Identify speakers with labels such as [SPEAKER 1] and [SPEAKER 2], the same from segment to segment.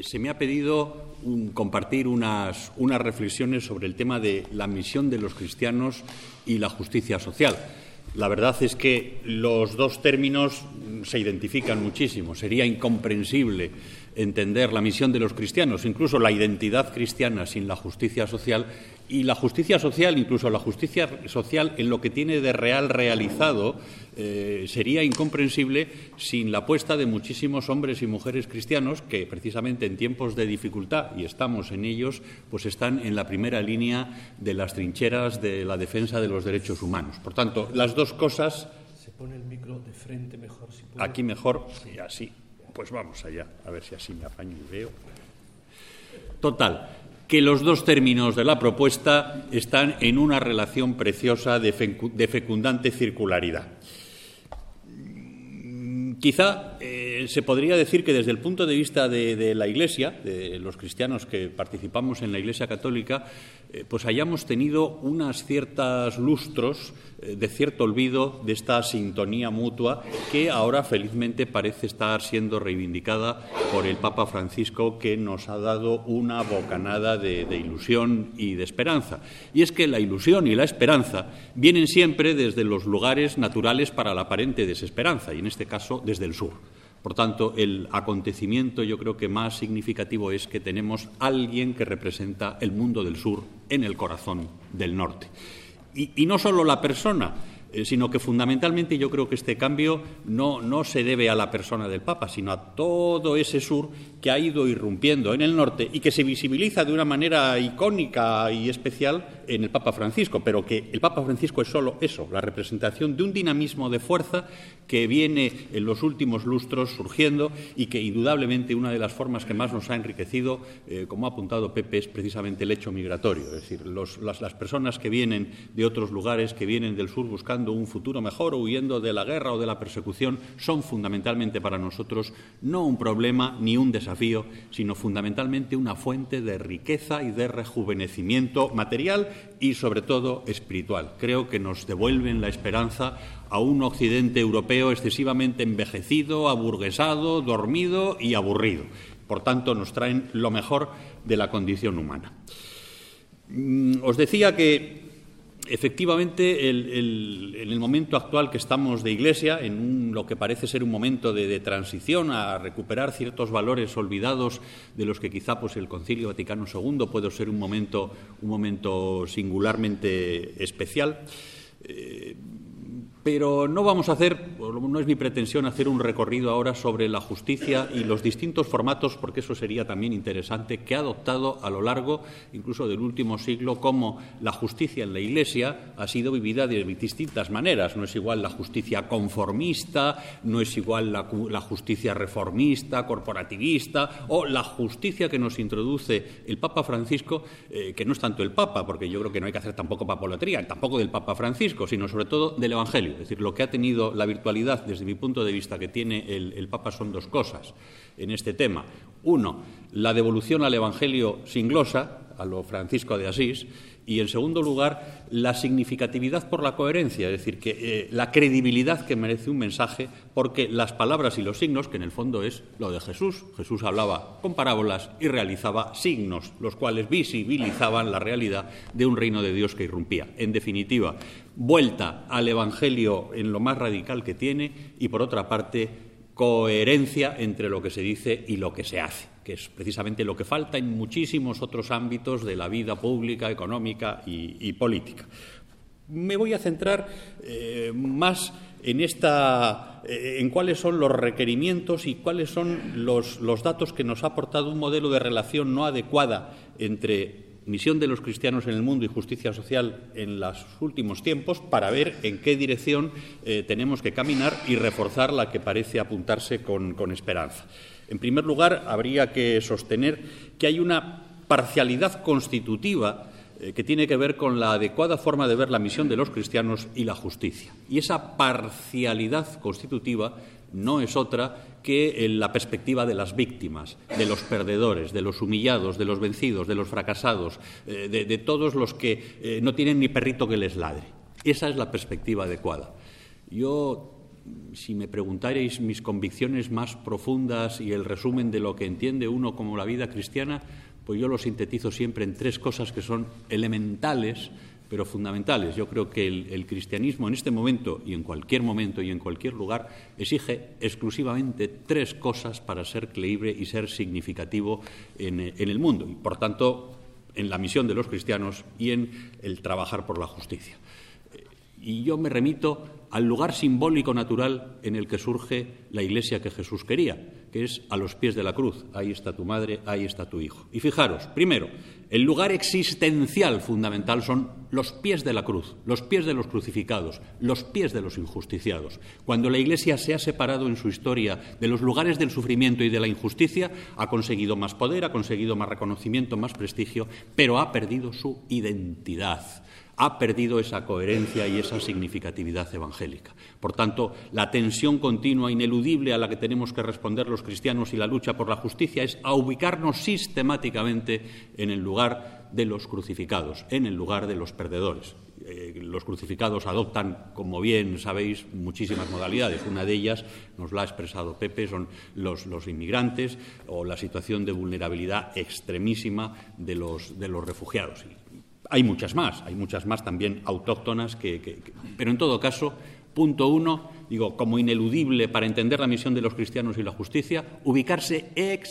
[SPEAKER 1] se me ha pedido compartir unas reflexiones sobre el tema de la misión de los cristianos y la justicia social. La verdad es que los dos términos se identifican muchísimo. Sería incomprensible entender la misión de los cristianos, incluso la identidad cristiana, sin la justicia social, y la justicia social, incluso la justicia social en lo que tiene de real realizado, sería incomprensible sin la apuesta de muchísimos hombres y mujeres cristianos que precisamente en tiempos de dificultad, y estamos en ellos, pues están en la primera línea de las trincheras de la defensa de los derechos humanos. Por tanto, las dos cosas...
[SPEAKER 2] Se pone el micro de frente mejor, si puede.
[SPEAKER 1] Aquí mejor, y así. Pues vamos allá, a ver si así me apaño y veo. Total, que los dos términos de la propuesta están en una relación preciosa de fecundante circularidad. Quizá se podría decir que desde el punto de vista de la Iglesia, de los cristianos que participamos en la Iglesia católica, pues hayamos tenido unas ciertas lustros de cierto olvido de esta sintonía mutua que ahora felizmente parece estar siendo reivindicada por el Papa Francisco, que nos ha dado una bocanada de ilusión y de esperanza. Y es que la ilusión y la esperanza vienen siempre desde los lugares naturales para la aparente desesperanza, y en este caso desde el sur. Por tanto, el acontecimiento yo creo que más significativo es que tenemos a alguien que representa el mundo del sur en el corazón del norte. Y no solo la persona, sino que fundamentalmente yo creo que este cambio no se debe a la persona del Papa, sino a todo ese sur que ha ido irrumpiendo en el norte y que se visibiliza de una manera icónica y especial en el Papa Francisco, pero que el Papa Francisco es solo eso, la representación de un dinamismo de fuerza que viene en los últimos lustros surgiendo y que indudablemente una de las formas que más nos ha enriquecido, como ha apuntado Pepe, es precisamente el hecho migratorio, es decir, las personas que vienen de otros lugares, que vienen del sur buscando un futuro mejor o huyendo de la guerra o de la persecución, son fundamentalmente para nosotros no un problema ni un desafío, sino fundamentalmente una fuente de riqueza y de rejuvenecimiento material y sobre todo espiritual. Creo que nos devuelven la esperanza a un occidente europeo excesivamente envejecido, aburguesado, dormido y aburrido. Por tanto, nos traen lo mejor de la condición humana. Os decía que efectivamente, en el momento actual que estamos de Iglesia, en lo que parece ser un momento de transición a recuperar ciertos valores olvidados de los que quizá pues, el Concilio Vaticano II puede ser un momento singularmente especial. Pero no vamos a hacer, no es mi pretensión hacer un recorrido ahora sobre la justicia y los distintos formatos, porque eso sería también interesante, que ha adoptado a lo largo incluso del último siglo, cómo la justicia en la Iglesia ha sido vivida de distintas maneras. No es igual la justicia conformista, no es igual la justicia reformista, corporativista, o la justicia que nos introduce el Papa Francisco, que no es tanto el Papa, porque yo creo que no hay que hacer tampoco papolatría, tampoco del Papa Francisco, sino sobre todo del Evangelio. Es decir, lo que ha tenido la virtualidad, desde mi punto de vista, que tiene el Papa son dos cosas en este tema. Uno, la devolución al Evangelio sin glosa, a lo Francisco de Asís, y, en segundo lugar, la significatividad por la coherencia, es decir, que la credibilidad que merece un mensaje, porque las palabras y los signos, que en el fondo es lo de Jesús. Jesús hablaba con parábolas y realizaba signos, los cuales visibilizaban la realidad de un reino de Dios que irrumpía. En definitiva, vuelta al Evangelio en lo más radical que tiene y, por otra parte, coherencia entre lo que se dice y lo que se hace, que es precisamente lo que falta en muchísimos otros ámbitos de la vida pública, económica y política. Me voy a centrar más en cuáles son los requerimientos y cuáles son los datos que nos ha aportado un modelo de relación no adecuada entre misión de los cristianos en el mundo y justicia social en los últimos tiempos, para ver en qué dirección tenemos que caminar y reforzar la que parece apuntarse con esperanza. En primer lugar, habría que sostener que hay una parcialidad constitutiva que tiene que ver con la adecuada forma de ver la misión de los cristianos y la justicia. Y esa parcialidad constitutiva no es otra que la perspectiva de las víctimas, de los perdedores, de los humillados, de los vencidos, de los fracasados, de todos los que no tienen ni perrito que les ladre. Esa es la perspectiva adecuada. Yo si me preguntarais mis convicciones más profundas y el resumen de lo que entiende uno como la vida cristiana, pues yo lo sintetizo siempre en 3 cosas que son elementales, pero fundamentales. Yo creo que el cristianismo en este momento y en cualquier lugar exige exclusivamente 3 cosas para ser creíble y ser significativo en el mundo y, por tanto, en la misión de los cristianos y en el trabajar por la justicia. Y yo me remito al lugar simbólico natural en el que surge la Iglesia que Jesús quería, que es a los pies de la cruz. Ahí está tu madre, ahí está tu hijo. Y fijaros, primero, el lugar existencial fundamental son los pies de la cruz, los pies de los crucificados, los pies de los injusticiados. Cuando la Iglesia se ha separado en su historia de los lugares del sufrimiento y de la injusticia, ha conseguido más poder, ha conseguido más reconocimiento, más prestigio, pero ha perdido su identidad. Ha perdido esa coherencia y esa significatividad evangélica. Por tanto, la tensión continua, ineludible a la que tenemos que responder los cristianos y la lucha por la justicia es a ubicarnos sistemáticamente en el lugar de los crucificados, en el lugar de los perdedores. Los crucificados adoptan, como bien sabéis, muchísimas modalidades. Una de ellas, nos la ha expresado Pepe, son los inmigrantes o la situación de vulnerabilidad extremísima de los refugiados. Hay muchas más también autóctonas, pero en todo caso, punto 1, digo, como ineludible para entender la misión de los cristianos y la justicia, ubicarse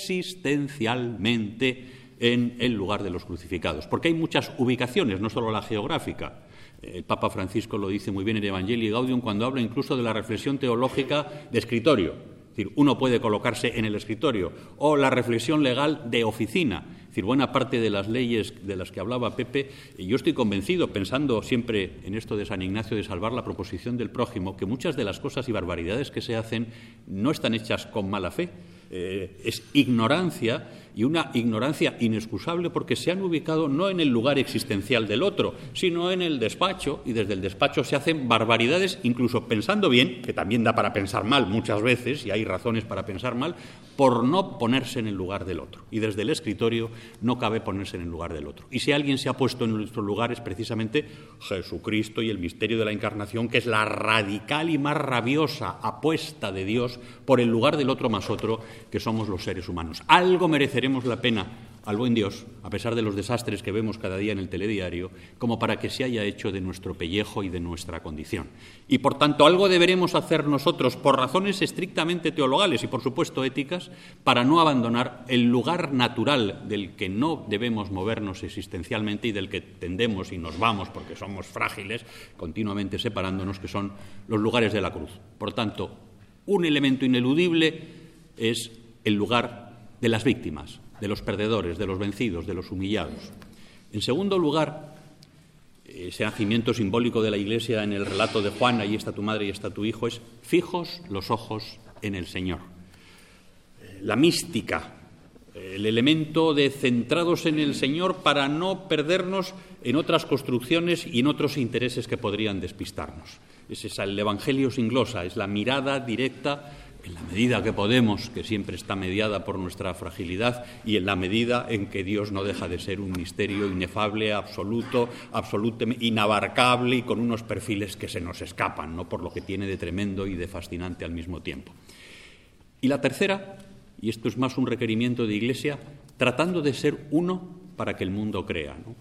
[SPEAKER 1] existencialmente en el lugar de los crucificados. Porque hay muchas ubicaciones, no solo la geográfica. El Papa Francisco lo dice muy bien en Evangelii Gaudium cuando habla incluso de la reflexión teológica de escritorio. Es decir, uno puede colocarse en el escritorio, o la reflexión legal de oficina. Es decir, buena parte de las leyes de las que hablaba Pepe, y yo estoy convencido, pensando siempre en esto de San Ignacio de salvar la proposición del prójimo, que muchas de las cosas y barbaridades que se hacen no están hechas con mala fe. Es ignorancia, y una ignorancia inexcusable porque se han ubicado no en el lugar existencial del otro, sino en el despacho, y desde el despacho se hacen barbaridades, incluso pensando bien, que también da para pensar mal muchas veces, y hay razones para pensar mal, por no ponerse en el lugar del otro. Y desde el escritorio no cabe ponerse en el lugar del otro. Y si alguien se ha puesto en nuestro lugar es precisamente Jesucristo y el misterio de la Encarnación, que es la radical y más rabiosa apuesta de Dios por el lugar del otro más otro, que somos los seres humanos. Algo mereceremos la pena al buen Dios, a pesar de los desastres que vemos cada día en el telediario, como para que se haya hecho de nuestro pellejo y de nuestra condición. Y, por tanto, algo deberemos hacer nosotros, por razones estrictamente teologales y, por supuesto, éticas, para no abandonar el lugar natural del que no debemos movernos existencialmente y del que tendemos y nos vamos, porque somos frágiles, continuamente separándonos, que son los lugares de la cruz. Por tanto, un elemento ineludible es el lugar de las víctimas, de los perdedores, de los vencidos, de los humillados. En segundo lugar, ese nacimiento simbólico de la Iglesia en el relato de Juan, ahí está tu madre y está tu hijo, es fijos los ojos en el Señor. La mística, el elemento de centrados en el Señor para no perdernos en otras construcciones y en otros intereses que podrían despistarnos. Es el Evangelio sin glosa, es la mirada directa en la medida que podemos, que siempre está mediada por nuestra fragilidad, y en la medida en que Dios no deja de ser un misterio inefable, absoluto, inabarcable y con unos perfiles que se nos escapan, ¿no?, por lo que tiene de tremendo y de fascinante al mismo tiempo. Y la tercera, y esto es más un requerimiento de Iglesia, tratando de ser uno para que el mundo crea, ¿no?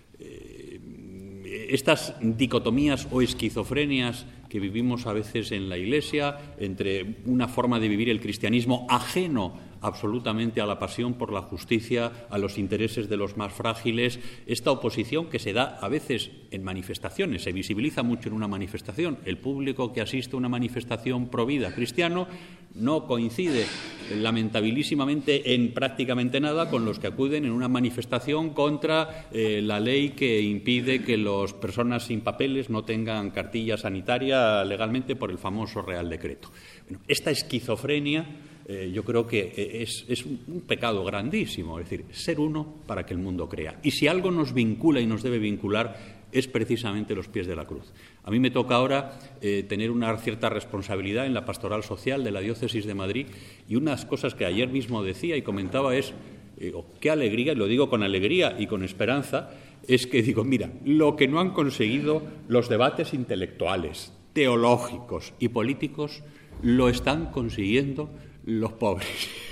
[SPEAKER 1] Estas dicotomías o esquizofrenias que vivimos a veces en la Iglesia entre una forma de vivir el cristianismo ajeno absolutamente a la pasión por la justicia, a los intereses de los más frágiles, esta oposición que se da a veces en manifestaciones, se visibiliza mucho en una manifestación. El público que asiste a una manifestación pro vida cristiano no coincide lamentabilísimamente en prácticamente nada con los que acuden en una manifestación contra la ley que impide que las personas sin papeles no tengan cartilla sanitaria legalmente por el famoso Real Decreto. Bueno, esta esquizofrenia yo creo que es un pecado grandísimo, es decir, ser uno para que el mundo crea. Y si algo nos vincula y nos debe vincular es precisamente los pies de la cruz. A mí me toca ahora tener una cierta responsabilidad en la pastoral social de la Diócesis de Madrid, y unas cosas que ayer mismo decía y comentaba es, qué alegría, y lo digo con alegría y con esperanza, es que digo, mira, lo que no han conseguido los debates intelectuales, teológicos y políticos lo están consiguiendo los pobres.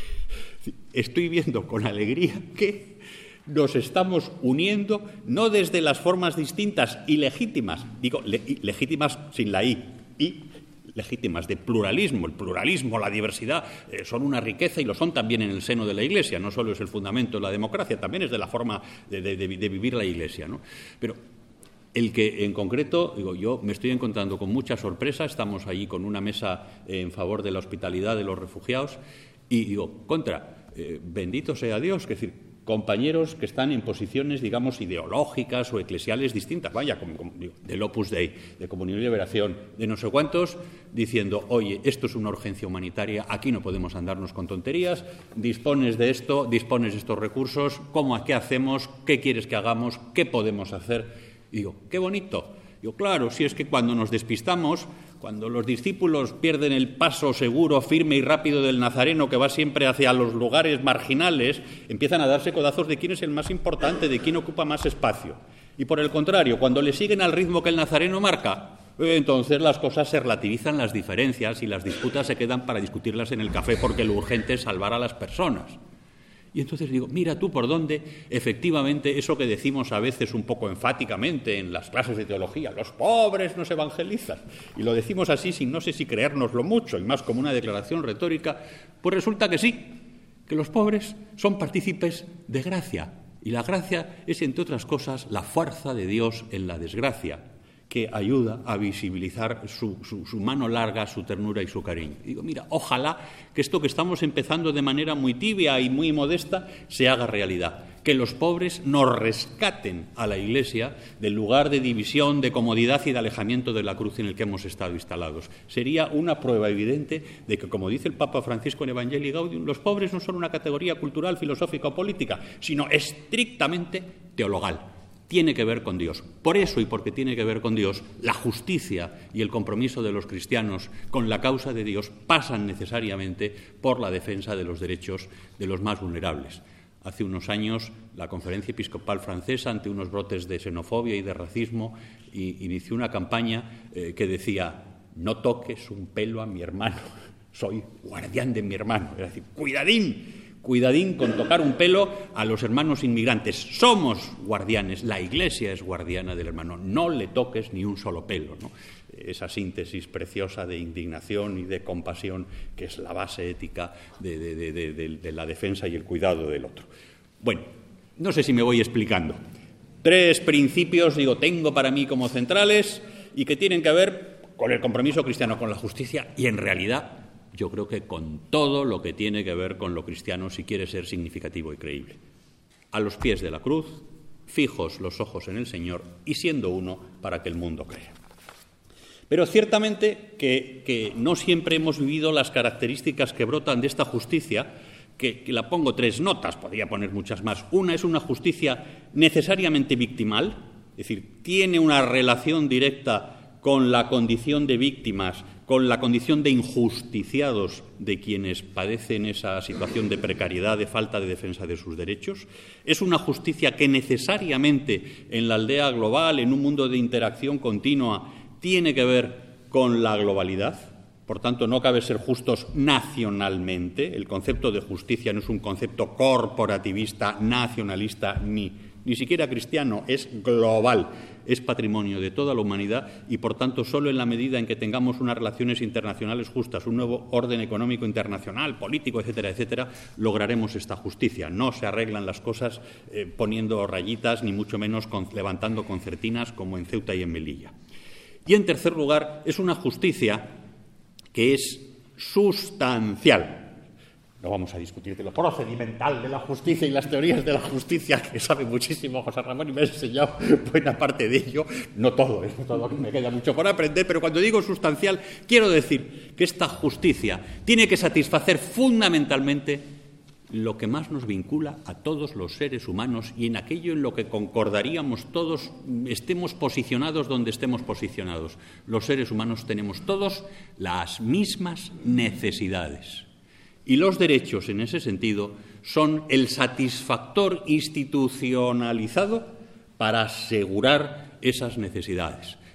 [SPEAKER 1] Estoy viendo con alegría que nos estamos uniendo, no desde las formas distintas y legítimas, digo legítimas sin la I, y legítimas de pluralismo. El pluralismo, la diversidad son una riqueza y lo son también en el seno de la Iglesia. No solo es el fundamento de la democracia, también es de la forma de vivir la Iglesia, ¿no? Pero el que en concreto, digo, yo me estoy encontrando con mucha sorpresa. Estamos allí con una mesa en favor de la hospitalidad de los refugiados y digo, bendito sea Dios, es decir, compañeros que están en posiciones, digamos, ideológicas o eclesiales distintas, vaya, como del Opus Dei, de Comunión y Liberación, de no sé cuántos, diciendo, oye, esto es una urgencia humanitaria, aquí no podemos andarnos con tonterías, dispones de esto, dispones de estos recursos, ¿qué hacemos? ¿Qué quieres que hagamos? ¿Qué podemos hacer? Y digo, qué bonito. Digo, claro, si es que cuando nos despistamos, cuando los discípulos pierden el paso seguro, firme y rápido del nazareno que va siempre hacia los lugares marginales, empiezan a darse codazos de quién es el más importante, de quién ocupa más espacio. Y por el contrario, cuando le siguen al ritmo que el nazareno marca, entonces las cosas se relativizan, las diferencias, y las disputas se quedan para discutirlas en el café porque lo urgente es salvar a las personas. Y entonces digo, mira tú por dónde, efectivamente, eso que decimos a veces un poco enfáticamente en las clases de teología, los pobres no se evangelizan, y lo decimos así sin no sé si creérnoslo mucho, y más como una declaración retórica, pues resulta que sí, que los pobres son partícipes de gracia, y la gracia es, entre otras cosas, la fuerza de Dios en la desgracia, que ayuda a visibilizar su mano larga, su ternura y su cariño. Y digo, mira, ojalá que esto que estamos empezando de manera muy tibia y muy modesta se haga realidad, que los pobres nos rescaten a la Iglesia del lugar de división, de comodidad y de alejamiento de la cruz en el que hemos estado instalados. Sería una prueba evidente de que, como dice el Papa Francisco en Evangelii Gaudium, los pobres no son una categoría cultural, filosófica o política, sino estrictamente teologal. Tiene que ver con Dios. Por eso y porque tiene que ver con Dios, la justicia y el compromiso de los cristianos con la causa de Dios pasan necesariamente por la defensa de los derechos de los más vulnerables. Hace unos años, la Conferencia Episcopal Francesa, ante unos brotes de xenofobia y de racismo, inició una campaña que decía, no toques un pelo a mi hermano, soy guardián de mi hermano. Es decir, cuidadín con tocar un pelo a los hermanos inmigrantes. Somos guardianes, la Iglesia es guardiana del hermano. No le toques ni un solo pelo, ¿no? Esa síntesis preciosa de indignación y de compasión que es la base ética de la defensa y el cuidado del otro. Bueno, no sé si me voy explicando. 3 principios, tengo para mí como centrales y que tienen que ver con el compromiso cristiano, con la justicia y, en realidad, yo creo que con todo lo que tiene que ver con lo cristiano si quiere ser significativo y creíble. A los pies de la cruz, fijos los ojos en el Señor y siendo uno para que el mundo crea. Pero ciertamente que no siempre hemos vivido las características que brotan de esta justicia, que la pongo 3 notas, podría poner muchas más. Una es una justicia necesariamente victimal, es decir, tiene una relación directa con la condición de víctimas, con la condición de injusticiados de quienes padecen esa situación de precariedad, de falta de defensa de sus derechos. Es una justicia que necesariamente en la aldea global, en un mundo de interacción continua, tiene que ver con la globalidad. Por tanto, no cabe ser justos nacionalmente. El concepto de justicia no es un concepto corporativista, nacionalista, ni siquiera cristiano, es global, es patrimonio de toda la humanidad y, por tanto, solo en la medida en que tengamos unas relaciones internacionales justas, un nuevo orden económico internacional, político, etcétera, etcétera, lograremos esta justicia. No se arreglan las cosas poniendo rayitas, ni mucho menos levantando concertinas como en Ceuta y en Melilla. Y, en tercer lugar, es una justicia que es sustancial. No vamos a discutir de lo procedimental de la justicia y las teorías de la justicia, que sabe muchísimo José Ramón y me ha enseñado buena parte de ello. No todo, me queda mucho por aprender, pero cuando digo sustancial, quiero decir que esta justicia tiene que satisfacer fundamentalmente lo que más nos vincula a todos los seres humanos y en aquello en lo que concordaríamos todos, estemos posicionados donde estemos posicionados. Los seres humanos tenemos todos las mismas necesidades. Y los derechos, en ese sentido, son el satisfactor institucionalizado para asegurar esas necesidades.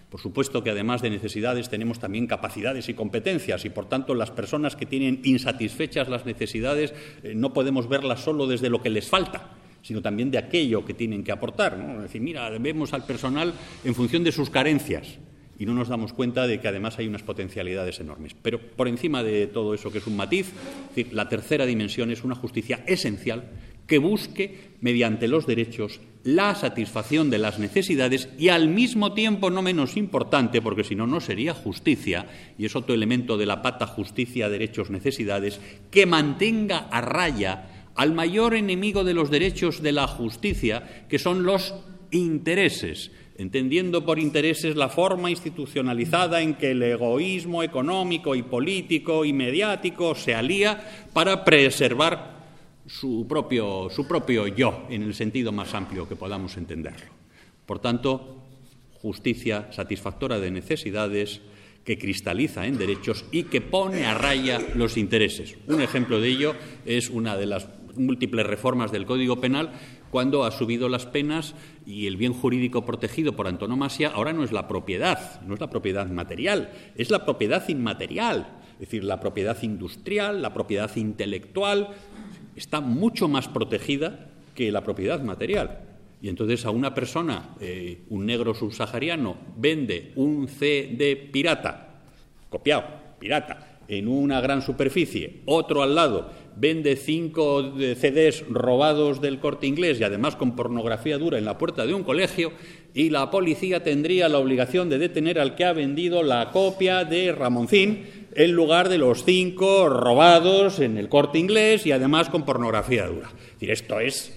[SPEAKER 1] Por supuesto que además de necesidades tenemos también capacidades y competencias y, por tanto, las personas que tienen insatisfechas las necesidades no podemos verlas solo desde lo que les falta, sino también de aquello que tienen que aportar, ¿no? Es decir, mira, vemos al personal en función de sus carencias y no nos damos cuenta de que además hay unas potencialidades enormes. Pero por encima de todo eso, que es un matiz, es decir, la tercera dimensión es una justicia esencial que busque, mediante los derechos, la satisfacción de las necesidades y, al mismo tiempo, no menos importante, porque si no, no sería justicia, y es otro elemento de la pata justicia, derechos, necesidades, que mantenga a raya al mayor enemigo de los derechos de la justicia, que son los intereses, entendiendo por intereses la forma institucionalizada en que el egoísmo económico y político y mediático se alía para preservar su propio yo, en el sentido más amplio que podamos entenderlo. Por tanto, justicia satisfactora de necesidades, que cristaliza en derechos y que pone a raya los intereses. Un ejemplo de ello es una de las múltiples reformas del Código Penal, cuando ha subido las penas y el bien jurídico protegido por antonomasia ahora no es la propiedad material, es la propiedad inmaterial, es decir, la propiedad industrial, la propiedad intelectual, está mucho más protegida que la propiedad material. Y entonces a una persona, un negro subsahariano, vende un CD pirata, copiado, pirata, en una gran superficie, otro al lado vende 5 CDs robados del Corte Inglés y además con pornografía dura en la puerta de un colegio, y la policía tendría la obligación de detener al que ha vendido la copia de Ramoncín en lugar de los 5 robados en el Corte Inglés y además con pornografía dura. Es decir, esto es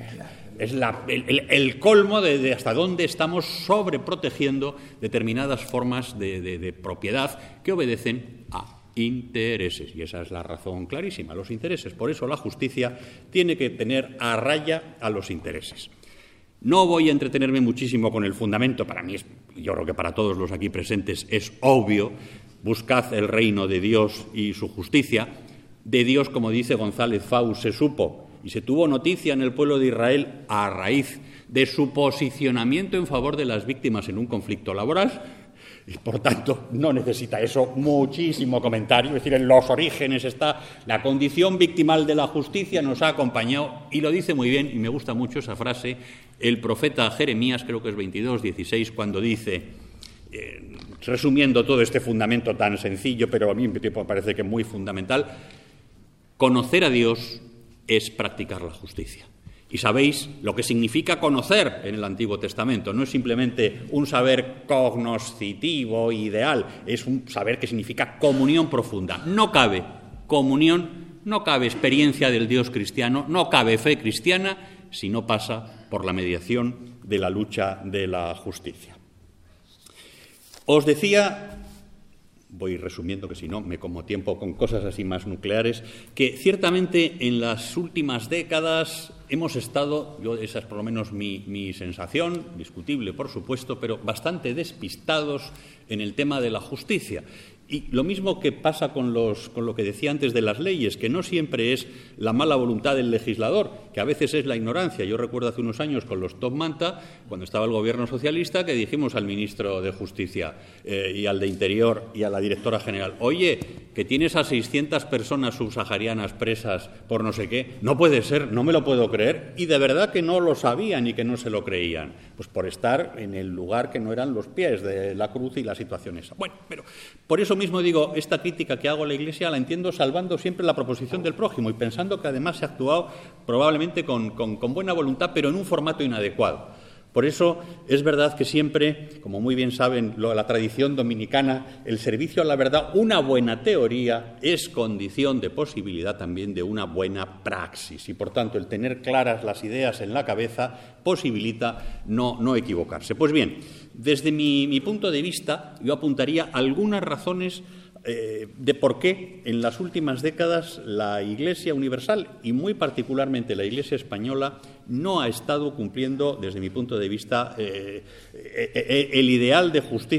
[SPEAKER 1] el colmo de hasta dónde estamos sobreprotegiendo determinadas formas de propiedad que obedecen a intereses. Y esa es la razón clarísima, los intereses. Por eso la justicia tiene que tener a raya a los intereses. No voy a entretenerme muchísimo con el fundamento. Para mí, yo creo que para todos los aquí presentes es obvio. Buscad el reino de Dios y su justicia. De Dios, como dice González Faus, se supo y se tuvo noticia en el pueblo de Israel a raíz de su posicionamiento en favor de las víctimas en un conflicto laboral, y por tanto no necesita eso muchísimo comentario. Es decir, en los orígenes está la condición victimal de la justicia, nos ha acompañado, y lo dice muy bien, y me gusta mucho esa frase, el profeta Jeremías, creo que es 22:16, cuando dice, resumiendo todo este fundamento tan sencillo, pero a mí me parece que muy fundamental, conocer a Dios es practicar la justicia. Y sabéis lo que significa conocer en el Antiguo Testamento. No es simplemente un saber cognoscitivo, ideal, es un saber que significa comunión profunda. No cabe comunión, no cabe experiencia del Dios cristiano, no cabe fe cristiana si no pasa por la mediación de la lucha de la justicia. Os decía, voy resumiendo que si no me como tiempo con cosas así más nucleares, que ciertamente en las últimas décadas hemos estado, esa es por lo menos mi sensación, discutible por supuesto, pero bastante despistados en el tema de la justicia. Y lo mismo que pasa con lo que decía antes de las leyes, que no siempre es la mala voluntad del legislador, que a veces es la ignorancia. Yo recuerdo hace unos años con los Top Manta, cuando estaba el gobierno socialista, que dijimos al ministro de Justicia y al de Interior y a la directora general, oye, que tienes a 600 personas subsaharianas presas por no sé qué, no puede ser, no me lo puedo creer, y de verdad que no lo sabían y que no se lo creían, pues por estar en el lugar que no eran los pies de la cruz y la situación esa. Bueno, pero por eso mismo digo, esta crítica que hago a la Iglesia la entiendo salvando siempre la proposición del prójimo y pensando que además se ha actuado probablemente con buena voluntad, pero en un formato inadecuado. Por eso es verdad que siempre, como muy bien saben la tradición dominicana, el servicio a la verdad, una buena teoría, es condición de posibilidad también de una buena praxis. Y por tanto, el tener claras las ideas en la cabeza posibilita no equivocarse. Pues bien, desde mi punto de vista, yo apuntaría algunas razones de por qué en las últimas décadas la Iglesia universal y muy particularmente la Iglesia española no ha estado cumpliendo, desde mi punto de vista, el ideal de justicia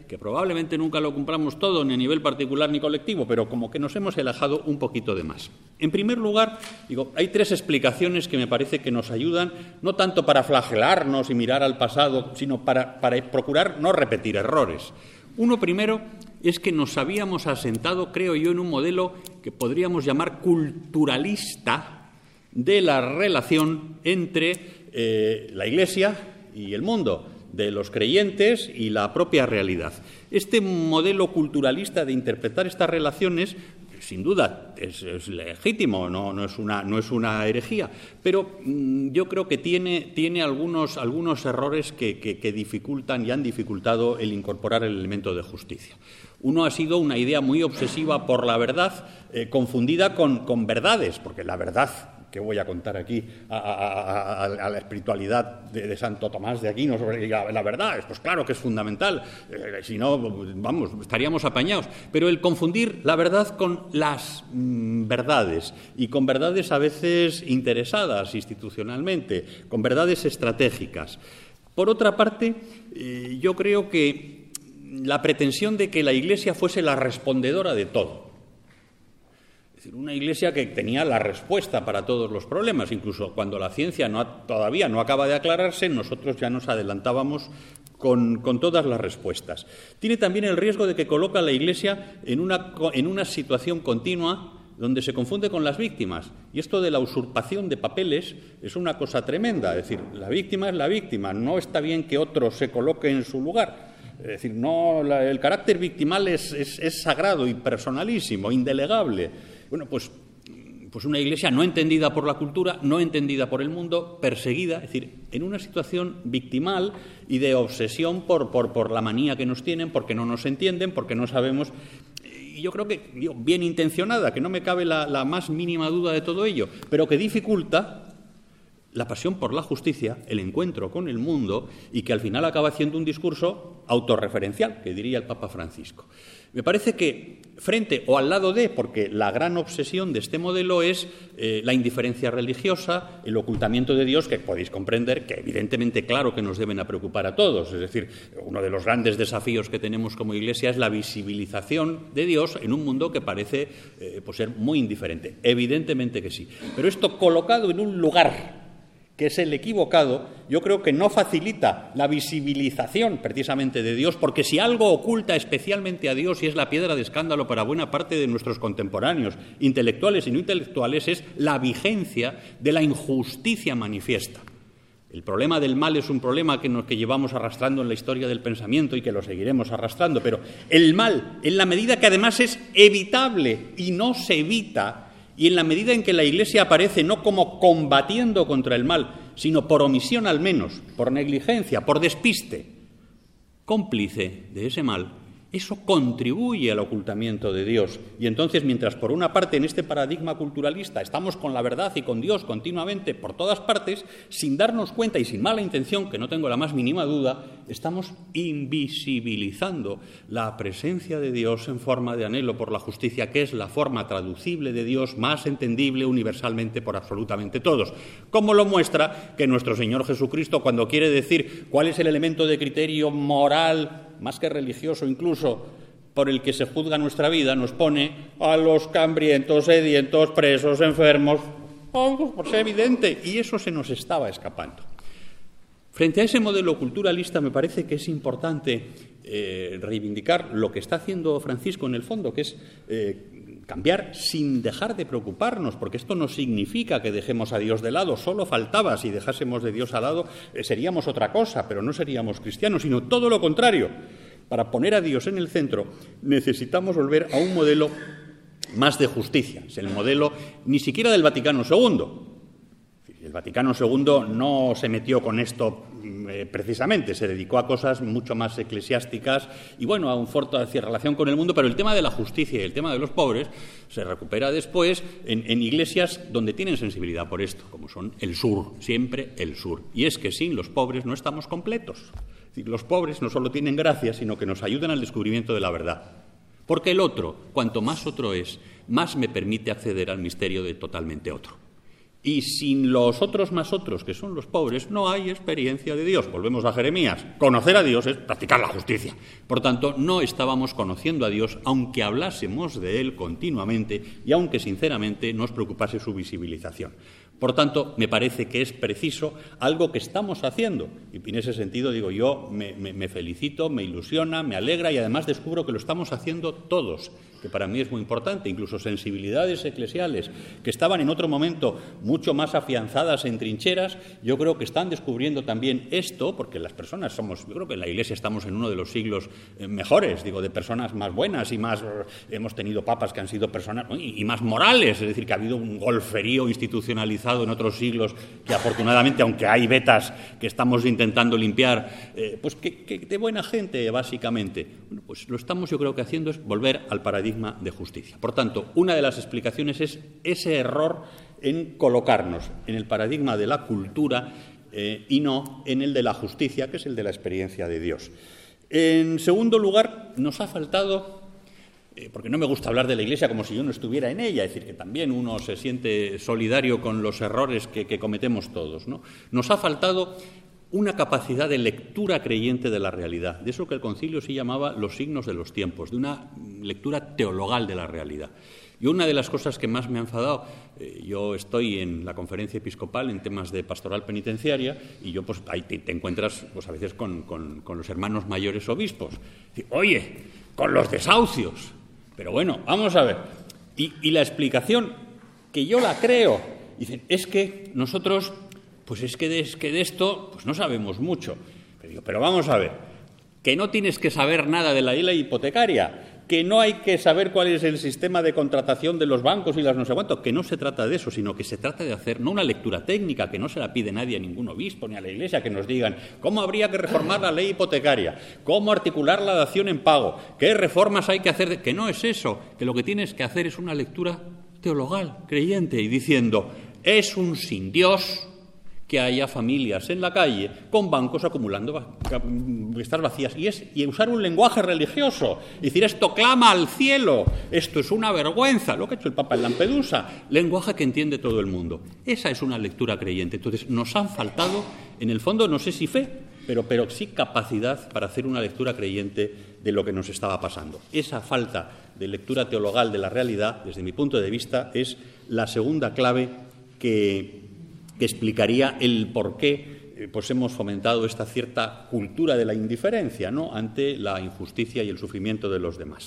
[SPEAKER 1] que probablemente nunca lo cumplamos todo, ni a nivel particular ni colectivo, pero como que nos hemos alejado un poquito de más. En primer lugar, hay 3 explicaciones que me parece que nos ayudan, no tanto para flagelarnos y mirar al pasado, sino para procurar no repetir errores. Uno primero es que nos habíamos asentado, creo yo, en un modelo que podríamos llamar culturalista de la relación entre la Iglesia y el mundo, de los creyentes y la propia realidad. Este modelo culturalista de interpretar estas relaciones, sin duda, es legítimo, no es una herejía, pero yo creo que tiene algunos errores que dificultan y han dificultado el incorporar el elemento de justicia. Uno ha sido una idea muy obsesiva por la verdad, confundida con verdades, porque la verdad, que voy a contar aquí a la espiritualidad de Santo Tomás de Aquino sobre la verdad, pues claro que es fundamental, si no, vamos, estaríamos apañados. Pero el confundir la verdad con las verdades, y con verdades a veces interesadas institucionalmente, con verdades estratégicas. Por otra parte, yo creo que la pretensión de que la Iglesia fuese la respondedora de todo. Una Iglesia que tenía la respuesta para todos los problemas, incluso cuando la ciencia todavía no acaba de aclararse, nosotros ya nos adelantábamos con todas las respuestas. Tiene también el riesgo de que coloca a la Iglesia en una situación continua donde se confunde con las víctimas. Y esto de la usurpación de papeles es una cosa tremenda. Es decir, la víctima es la víctima, no está bien que otro se coloque en su lugar. Es decir, el carácter victimal es sagrado y personalísimo, indelegable. Bueno, pues una Iglesia no entendida por la cultura, no entendida por el mundo, perseguida, es decir, en una situación victimal y de obsesión por la manía que nos tienen, porque no nos entienden, porque no sabemos. Y yo creo que bien intencionada, que no me cabe la más mínima duda de todo ello, pero que dificulta la pasión por la justicia, el encuentro con el mundo, y que al final acaba haciendo un discurso autorreferencial, que diría el Papa Francisco. Me parece que frente o al lado de, porque la gran obsesión de este modelo es la indiferencia religiosa, el ocultamiento de Dios, que podéis comprender que evidentemente claro que nos deben a preocupar a todos. Es decir, uno de los grandes desafíos que tenemos como Iglesia es la visibilización de Dios en un mundo que parece ser muy indiferente. Evidentemente que sí. Pero esto colocado en un lugar que es el equivocado, yo creo que no facilita la visibilización precisamente de Dios, porque si algo oculta especialmente a Dios y es la piedra de escándalo para buena parte de nuestros contemporáneos, intelectuales y no intelectuales, es la vigencia de la injusticia manifiesta. El problema del mal es un problema que llevamos arrastrando en la historia del pensamiento y que lo seguiremos arrastrando, pero el mal, en la medida que además es evitable y no se evita, y en la medida en que la Iglesia aparece no como combatiendo contra el mal, sino por omisión al menos, por negligencia, por despiste, cómplice de ese mal, eso contribuye al ocultamiento de Dios. Y entonces, mientras por una parte en este paradigma culturalista estamos con la verdad y con Dios continuamente por todas partes, sin darnos cuenta y sin mala intención, que no tengo la más mínima duda, estamos invisibilizando la presencia de Dios en forma de anhelo por la justicia, que es la forma traducible de Dios más entendible universalmente por absolutamente todos. Como lo muestra que nuestro Señor Jesucristo, cuando quiere decir cuál es el elemento de criterio moral, más que religioso incluso, por el que se juzga nuestra vida, nos pone a los hambrientos, sedientos, presos, enfermos, por ser evidente, y eso se nos estaba escapando. Frente a ese modelo culturalista me parece que es importante reivindicar lo que está haciendo Francisco en el fondo, que es cambiar sin dejar de preocuparnos, porque esto no significa que dejemos a Dios de lado, solo faltaba. Si dejásemos de Dios al lado seríamos otra cosa, pero no seríamos cristianos, sino todo lo contrario. Para poner a Dios en el centro necesitamos volver a un modelo más de justicia. Es el modelo ni siquiera del Vaticano II. El Vaticano II no se metió con esto precisamente, se dedicó a cosas mucho más eclesiásticas y, bueno, a un fuerte relación con el mundo, pero el tema de la justicia y el tema de los pobres se recupera después en iglesias donde tienen sensibilidad por esto, como son el sur, siempre el sur. Y es que sin los pobres no estamos completos. Es decir, los pobres no solo tienen gracia, sino que nos ayudan al descubrimiento de la verdad. Porque el otro, cuanto más otro es, más me permite acceder al misterio de totalmente otro. Y sin los otros más otros, que son los pobres, no hay experiencia de Dios. Volvemos a Jeremías. Conocer a Dios es practicar la justicia. Por tanto, no estábamos conociendo a Dios, aunque hablásemos de Él continuamente y aunque sinceramente nos preocupase su visibilización. Por tanto, me parece que es preciso algo que estamos haciendo. Y en ese sentido, digo, yo me felicito, me ilusiona, me alegra y además descubro que lo estamos haciendo todos, que para mí es muy importante. Incluso sensibilidades eclesiales que estaban en otro momento mucho más afianzadas en trincheras, yo creo que están descubriendo también esto, porque las personas somos, yo creo que en la Iglesia estamos en uno de los siglos mejores, digo, de personas más buenas y más, hemos tenido papas que han sido personas y más morales, es decir, que ha habido un golferío institucionalizado en otros siglos que afortunadamente, aunque hay vetas que estamos intentando limpiar, pues que de buena gente, básicamente. Bueno, pues lo estamos, yo creo que haciendo es volver al paradigma de justicia. Por tanto, una de las explicaciones es ese error en colocarnos en el paradigma de la cultura y no en el de la justicia, que es el de la experiencia de Dios. En segundo lugar, nos ha faltado, porque no me gusta hablar de la Iglesia como si yo no estuviera en ella, es decir, que también uno se siente solidario con los errores que cometemos todos, ¿no? Nos ha faltado una capacidad de lectura creyente de la realidad, de eso que el Concilio sí llamaba los signos de los tiempos, de una lectura teologal de la realidad. Y una de las cosas que más me ha enfadado, yo estoy en la conferencia episcopal en temas de pastoral penitenciaria y yo pues ahí te encuentras pues a veces con los hermanos mayores obispos. Oye, con los desahucios. Pero bueno, vamos a ver. Y la explicación, que yo la creo, dicen, es que nosotros, pues es que de esto pues no sabemos mucho. Pero vamos a ver, que no tienes que saber nada de la ley hipotecaria, que no hay que saber cuál es el sistema de contratación de los bancos y las no sé cuánto, que no se trata de eso, sino que se trata de hacer no una lectura técnica, que no se la pide nadie a ningún obispo ni a la Iglesia, que nos digan cómo habría que reformar la ley hipotecaria, cómo articular la dación en pago, qué reformas hay que hacer, que no es eso, que lo que tienes que hacer es una lectura teologal, creyente, y diciendo, es un sin Dios que haya familias en la calle con bancos acumulando estas vacías y usar un lenguaje religioso, decir esto clama al cielo, esto es una vergüenza, lo que ha hecho el Papa en Lampedusa, lenguaje que entiende todo el mundo. Esa es una lectura creyente. Entonces nos han faltado, en el fondo, no sé si fe, pero sí capacidad para hacer una lectura creyente de lo que nos estaba pasando. Esa falta de lectura teologal de la realidad, desde mi punto de vista, es la segunda clave que explicaría el por qué pues hemos fomentado esta cierta cultura de la indiferencia, ¿no?, ante la injusticia y el sufrimiento de los demás.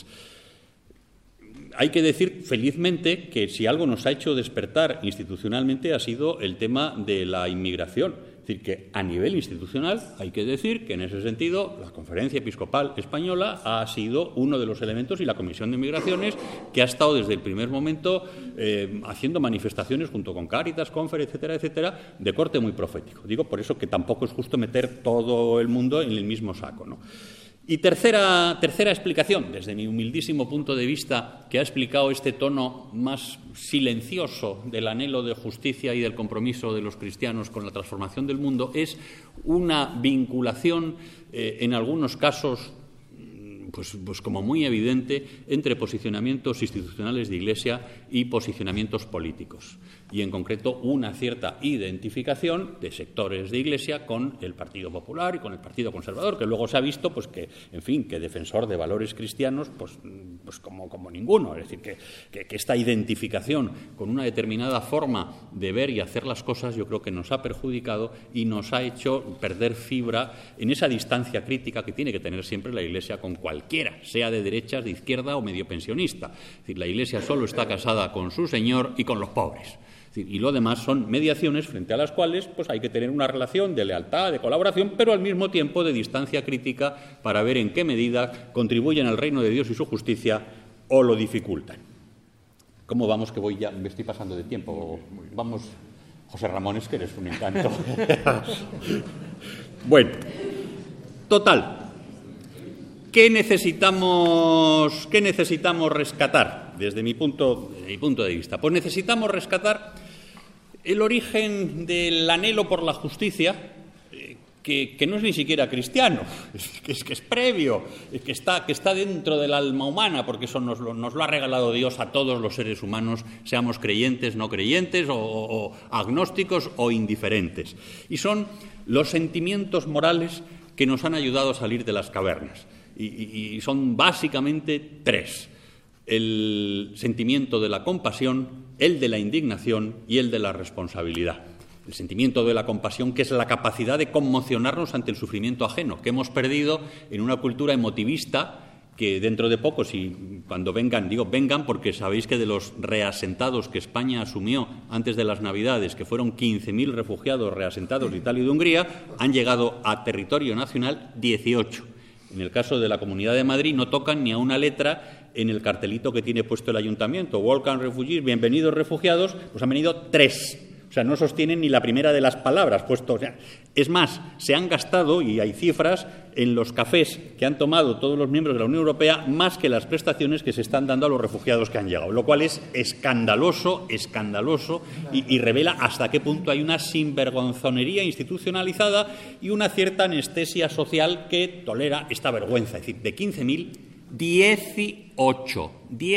[SPEAKER 1] Hay que decir, felizmente, que si algo nos ha hecho despertar institucionalmente ha sido el tema de la inmigración. Es decir, que a nivel institucional hay que decir que en ese sentido la Conferencia Episcopal Española ha sido uno de los elementos y la Comisión de Migraciones que ha estado desde el primer momento haciendo manifestaciones junto con Cáritas, Confer, etcétera, etcétera, de corte muy profético. Digo por eso que tampoco es justo meter todo el mundo en el mismo saco, ¿no? Y tercera explicación, desde mi humildísimo punto de vista, que ha explicado este tono más silencioso del anhelo de justicia y del compromiso de los cristianos con la transformación del mundo, es una vinculación, en algunos casos, pues como muy evidente, entre posicionamientos institucionales de Iglesia y posicionamientos políticos. Y, en concreto, una cierta identificación de sectores de Iglesia con el Partido Popular y con el Partido Conservador, que luego se ha visto pues que, en fin, que defensor de valores cristianos, pues como ninguno. Es decir, que esta identificación con una determinada forma de ver y hacer las cosas, yo creo que nos ha perjudicado y nos ha hecho perder fibra en esa distancia crítica que tiene que tener siempre la Iglesia con cualquiera, sea de derechas, de izquierda o medio pensionista. Es decir, la Iglesia solo está casada con su Señor y con los pobres. Y lo demás son mediaciones frente a las cuales pues hay que tener una relación de lealtad, de colaboración, pero al mismo tiempo de distancia crítica para ver en qué medida contribuyen al reino de Dios y su justicia o lo dificultan. ¿Cómo vamos? Que voy ya, me estoy pasando de tiempo. Vamos, José Ramón, es que eres un encanto. Bueno, total. ¿Qué necesitamos rescatar desde mi punto de vista? Pues necesitamos rescatar el origen del anhelo por la justicia, que no es ni siquiera cristiano, es que es previo, que está dentro del alma humana, porque eso nos lo ha regalado Dios a todos los seres humanos, seamos creyentes, no creyentes, o agnósticos o indiferentes. Y son los sentimientos morales que nos han ayudado a salir de las cavernas. Y son básicamente tres: el sentimiento de la compasión, el de la indignación y el de la responsabilidad. El sentimiento de la compasión, que es la capacidad de conmocionarnos ante el sufrimiento ajeno, que hemos perdido en una cultura emotivista que dentro de poco, si cuando vengan, digo vengan porque sabéis que de los reasentados que España asumió antes de las Navidades, que fueron 15.000 refugiados reasentados de Italia y de Hungría, han llegado a territorio nacional 18. En el caso de la Comunidad de Madrid no tocan ni a una letra en el cartelito que tiene puesto el ayuntamiento. Welcome refugees, bienvenidos refugiados, pues han venido 3. O sea, no sostienen ni la primera de las palabras puesto. O sea, es más, se han gastado, y hay cifras, en los cafés que han tomado todos los miembros de la Unión Europea más que las prestaciones que se están dando a los refugiados que han llegado, lo cual es escandaloso, y revela hasta qué punto hay una sinvergonzonería institucionalizada y una cierta anestesia social que tolera esta vergüenza. Es decir, de 15.000, 18.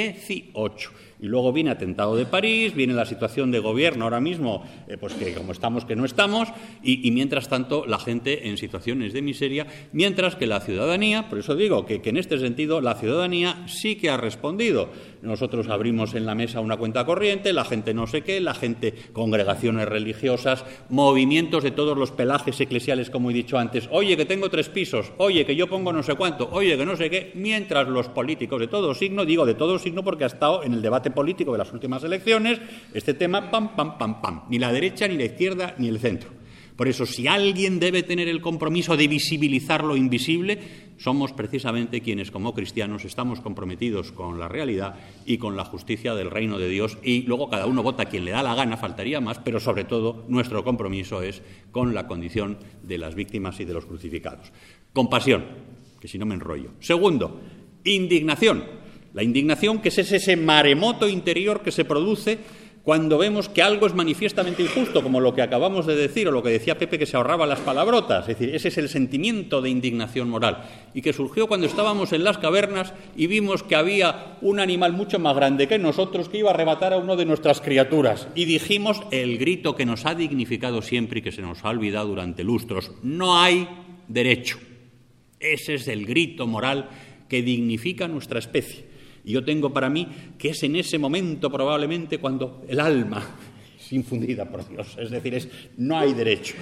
[SPEAKER 1] Y luego viene atentado de París, viene la situación de gobierno ahora mismo, pues que como estamos, que no estamos, y mientras tanto la gente en situaciones de miseria, mientras que la ciudadanía, por eso digo que en este sentido la ciudadanía sí que ha respondido. Nosotros abrimos en la mesa una cuenta corriente, la gente no sé qué, la gente, congregaciones religiosas, movimientos de todos los pelajes eclesiales, como he dicho antes, oye, que tengo 3 pisos, oye, que yo pongo no sé cuánto, oye, que no sé qué, mientras los políticos de todo signo, digo de todo signo porque ha estado en el debate político de las últimas elecciones, este tema, pam, ni la derecha, ni la izquierda, ni el centro. Por eso, si alguien debe tener el compromiso de visibilizar lo invisible, somos precisamente quienes, como cristianos, estamos comprometidos con la realidad y con la justicia del reino de Dios, y luego cada uno vota a quien le da la gana, faltaría más, pero sobre todo nuestro compromiso es con la condición de las víctimas y de los crucificados. Compasión, que si no me enrollo. Segundo, indignación. La indignación, que es ese maremoto interior que se produce cuando vemos que algo es manifiestamente injusto, como lo que acabamos de decir, o lo que decía Pepe, que se ahorraba las palabrotas. Es decir, ese es el sentimiento de indignación moral, y que surgió cuando estábamos en las cavernas y vimos que había un animal mucho más grande que nosotros que iba a arrebatar a uno de nuestras criaturas. Y dijimos el grito que nos ha dignificado siempre y que se nos ha olvidado durante lustros: no hay derecho. Ese es el grito moral que dignifica nuestra especie. Y yo tengo para mí que es en ese momento probablemente cuando el alma es infundida por Dios. Es decir, no hay derecho.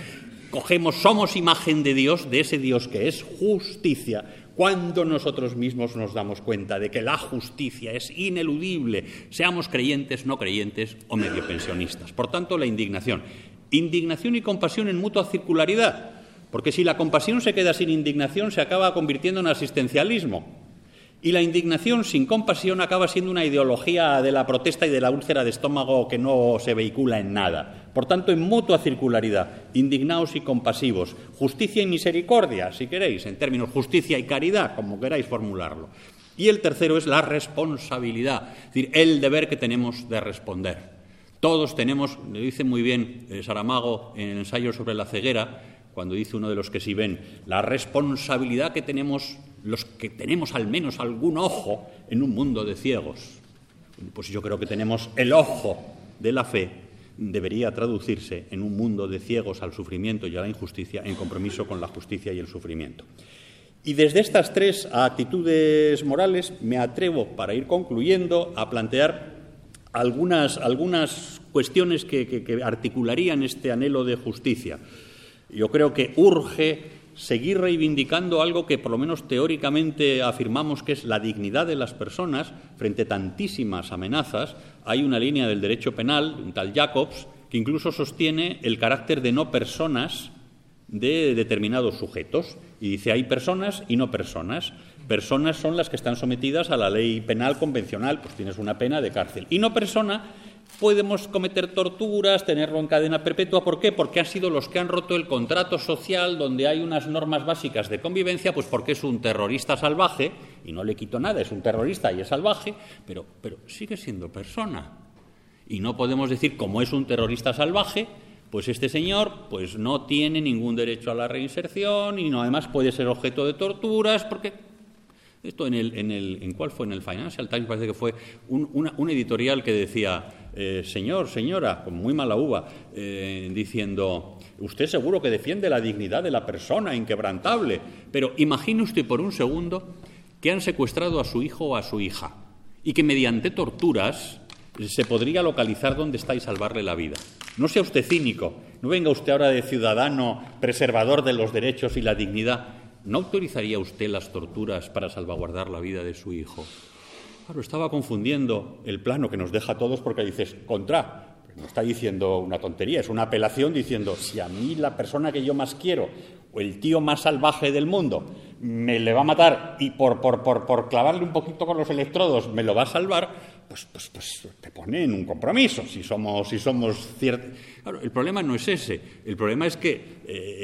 [SPEAKER 1] Somos imagen de Dios, de ese Dios que es justicia, cuando nosotros mismos nos damos cuenta de que la justicia es ineludible, seamos creyentes, no creyentes o medio pensionistas. Por tanto, la indignación. Indignación y compasión en mutua circularidad, porque si la compasión se queda sin indignación, se acaba convirtiendo en asistencialismo. Y la indignación sin compasión acaba siendo una ideología de la protesta y de la úlcera de estómago que no se vehicula en nada. Por tanto, en mutua circularidad, indignaos y compasivos, justicia y misericordia, si queréis, en términos justicia y caridad, como queráis formularlo. Y el tercero es la responsabilidad, es decir, el deber que tenemos de responder. Todos tenemos, lo dice muy bien Saramago en el ensayo sobre la ceguera, cuando dice uno de los que sí ven, la responsabilidad que tenemos los que tenemos al menos algún ojo en un mundo de ciegos. Pues yo creo que tenemos el ojo de la fe, debería traducirse en un mundo de ciegos al sufrimiento y a la injusticia, en compromiso con la justicia y el sufrimiento. Y desde estas 3 actitudes morales me atrevo, para ir concluyendo, a plantear algunas cuestiones que articularían este anhelo de justicia. Yo creo que urge seguir reivindicando algo que por lo menos teóricamente afirmamos que es la dignidad de las personas frente a tantísimas amenazas. Hay una línea del derecho penal, un tal Jacobs, que incluso sostiene el carácter de no personas de determinados sujetos. Y dice, hay personas y no personas. Personas son las que están sometidas a la ley penal convencional, pues tienes una pena de cárcel. Y no persona, podemos cometer torturas, tenerlo en cadena perpetua. ¿Por qué? Porque han sido los que han roto el contrato social donde hay unas normas básicas de convivencia, pues porque es un terrorista salvaje, y no le quito nada, es un terrorista y es salvaje, pero sigue siendo persona. Y no podemos decir, como es un terrorista salvaje, pues este señor pues no tiene ningún derecho a la reinserción y no, además puede ser objeto de torturas, porque esto ¿en cuál fue? En el Financial Times parece que fue un editorial que decía, señor, señora, con muy mala uva, diciendo, usted seguro que defiende la dignidad de la persona inquebrantable, pero imagine usted por un segundo que han secuestrado a su hijo o a su hija y que mediante torturas se podría localizar dónde está y salvarle la vida. No sea usted cínico, no venga usted ahora de ciudadano preservador de los derechos y la dignidad. ¿No autorizaría usted las torturas para salvaguardar la vida de su hijo? Claro, estaba confundiendo el plano que nos deja a todos porque dices, contra, no está diciendo una tontería, es una apelación diciendo, si a mí la persona que yo más quiero o el tío más salvaje del mundo me le va a matar y por clavarle un poquito con los electrodos me lo va a salvar, pues te pone en un compromiso, si somos ciertos. Claro, el problema no es ese, el problema es que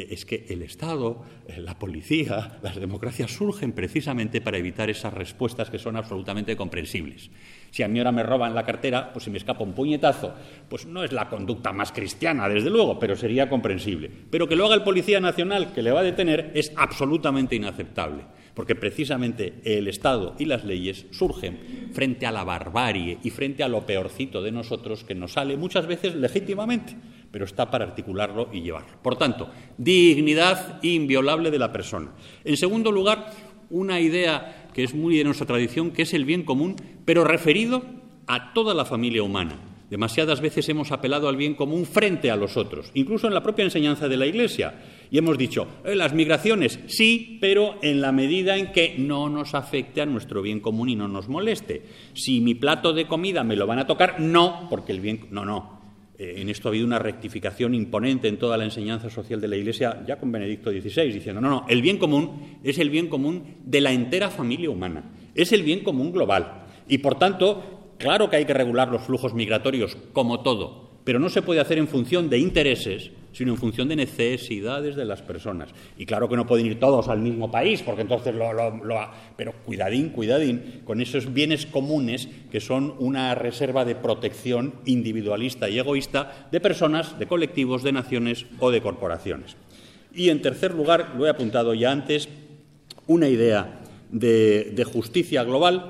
[SPEAKER 1] el Estado, la policía, las democracias surgen precisamente para evitar esas respuestas que son absolutamente comprensibles. Si a mí ahora me roban la cartera, pues si me escapa un puñetazo, pues no es la conducta más cristiana, desde luego, pero sería comprensible. Pero que lo haga el Policía Nacional, que le va a detener, es absolutamente inaceptable, porque precisamente el Estado y las leyes surgen frente a la barbarie y frente a lo peorcito de nosotros que nos sale muchas veces legítimamente, pero está para articularlo y llevarlo. Por tanto, dignidad inviolable de la persona. En segundo lugar, una idea que es muy de nuestra tradición, que es el bien común, pero referido a toda la familia humana. Demasiadas veces hemos apelado al bien común frente a los otros, incluso en la propia enseñanza de la Iglesia. Y hemos dicho, las migraciones, sí, pero en la medida en que no nos afecte a nuestro bien común y no nos moleste. Si mi plato de comida me lo van a tocar, no, porque el bien... No. En esto ha habido una rectificación imponente en toda la enseñanza social de la Iglesia, ya con Benedicto XVI, diciendo, no, el bien común es el bien común de la entera familia humana, es el bien común global. Y, por tanto, claro que hay que regular los flujos migratorios, como todo, pero no se puede hacer en función de intereses, sino en función de necesidades de las personas. Y claro que no pueden ir todos al mismo país, porque entonces pero cuidadín con esos bienes comunes que son una reserva de protección individualista y egoísta de personas, de colectivos, de naciones o de corporaciones. Y, en tercer lugar, lo he apuntado ya antes, una idea de justicia global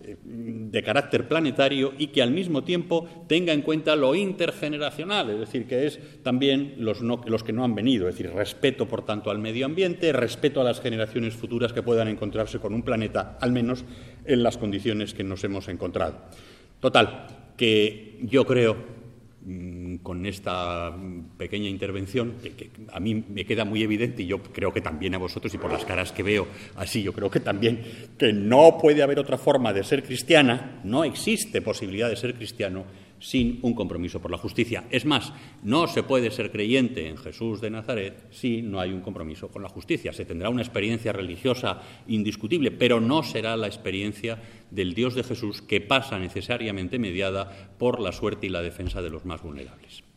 [SPEAKER 1] de carácter planetario y que al mismo tiempo tenga en cuenta lo intergeneracional, es decir, que es también los que no han venido, es decir, respeto, por tanto, al medio ambiente, respeto a las generaciones futuras que puedan encontrarse con un planeta, al menos en las condiciones que nos hemos encontrado. Total, que yo creo, con esta pequeña intervención, que a mí me queda muy evidente y yo creo que también a vosotros y por las caras que veo así, yo creo que también que no puede haber otra forma de ser cristiana, no existe posibilidad de ser cristiano sin un compromiso por la justicia. Es más, no se puede ser creyente en Jesús de Nazaret si no hay un compromiso con la justicia. Se tendrá una experiencia religiosa indiscutible, pero no será la experiencia del Dios de Jesús que pasa necesariamente mediada por la suerte y la defensa de los más vulnerables.